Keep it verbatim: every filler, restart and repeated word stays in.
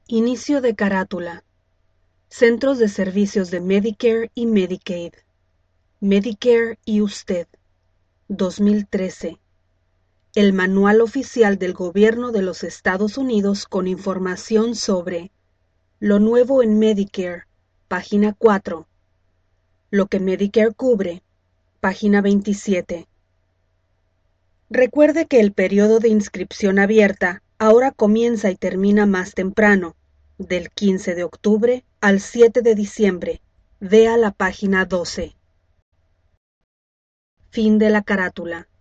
Inicio de carátula. Centros de Servicios de Medicare y Medicaid. Medicare y usted. dos mil trece. El Manual Oficial del Gobierno de los Estados Unidos con información sobre lo nuevo en Medicare, página cuatro. Lo que Medicare cubre, página veintisiete. Recuerde que el periodo de inscripción abierta ahora comienza y termina más temprano, del quince de octubre al siete de diciembre. Vea la página doce. Fin de la carátula.